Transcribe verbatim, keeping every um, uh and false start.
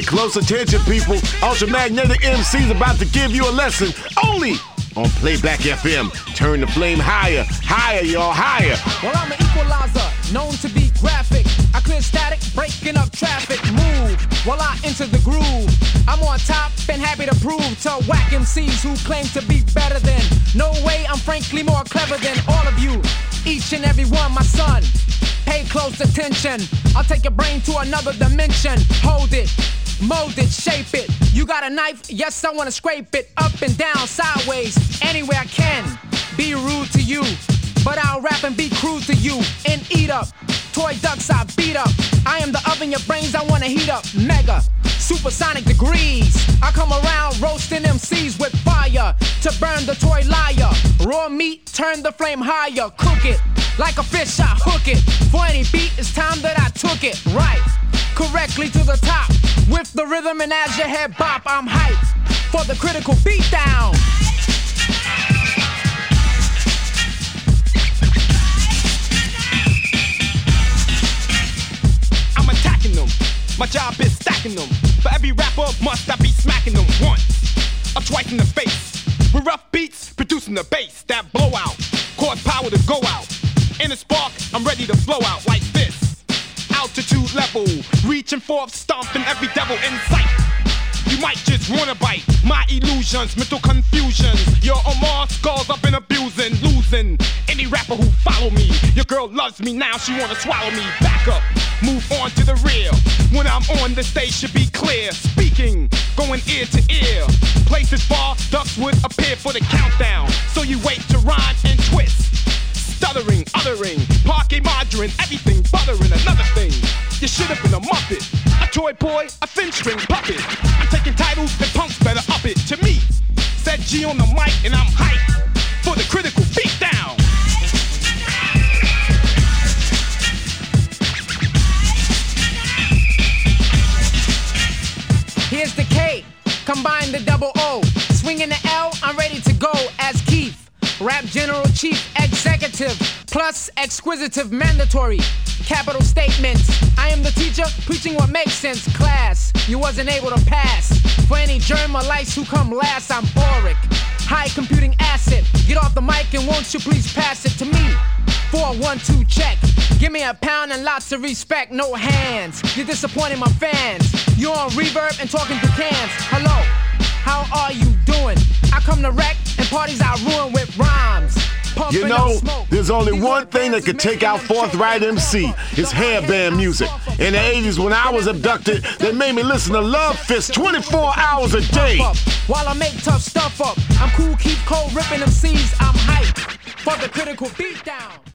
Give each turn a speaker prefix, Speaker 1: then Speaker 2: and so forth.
Speaker 1: close attention, people. Ultramagnetic M C's about to give you a lesson only on Playback F M. Turn the flame higher, higher, y'all, higher.
Speaker 2: Well, I'm an equalizer, known to be graphic. I clear static, breaking up traffic. Move while I enter the groove. I'm on top and happy to prove to whack M Cs who claim to be better than. No way, I'm frankly more clever than all of you. Each and every one, my son. Pay close attention. I'll take your brain to another dimension. Hold it, mold it, shape it. You got a knife? Yes, I wanna scrape it up and down, sideways, anywhere I can. Be rude to you, but I'll rap and be crude to you and eat up. Toy ducks I beat up. I am the oven your brains I wanna heat up. Mega, supersonic degrees. I come around roasting M Cs with fire to burn the toy liar. Raw meat, turn the flame higher. Cook it like a fish, I hook it. For any beat, it's time that I took it right correctly to the top. With the rhythm and as your head bop, I'm hyped for the critical beatdown.
Speaker 3: I'm attacking them. My job is stacking them. For every rapper, must I be smacking them once or twice in the face. With rough beats, producing the bass that blow out, cause power to go out. In a spark, I'm ready to blow out like this. Altitude level, reaching forth, stomping every devil in sight. You might just wanna bite my illusions, mental confusions. Your Omar skulls I've been abusing, losing any rapper who follow me. Your girl loves me now, she wanna swallow me. Back up, move on to the rear. When I'm on the stage should be clear. Speaking, going ear to ear. Places far, ducks would appear for the countdown. So you wait to rhyme and twist. Stuttering, uttering, parquet margarine, everything buttering. Another thing, you should have been a muppet, a toy boy, a thin string puppet. I'm taking titles and punks better up it. To me, said G on the mic and I'm hyped for the critical beatdown.
Speaker 2: Here's the K, combine the double O. Swinging the L, I'm ready to go as Keith. Rap General Chief Executive, plus exquisitive mandatory. Capital statements. I am the teacher preaching what makes sense. Class, you wasn't able to pass. For any germ or lice who come last, I'm boric. High computing asset. Get off the mic and won't you please pass it to me? For a one two check. Give me a pound and lots of respect, no hands. You're disappointing my fans. You're on reverb and talking through cans. Hello, how are you doing? I come to wreck and parties I ruin with rhymes.
Speaker 1: You know, there's only one thing that could take out Forthright M C. It's hairband music. In the eighties when I was abducted, they made me listen to Love Fist twenty-four hours a day.
Speaker 2: While I make tough stuff up, I'm cool, keep cold, ripping M Cs. I'm hyped for the critical beatdown.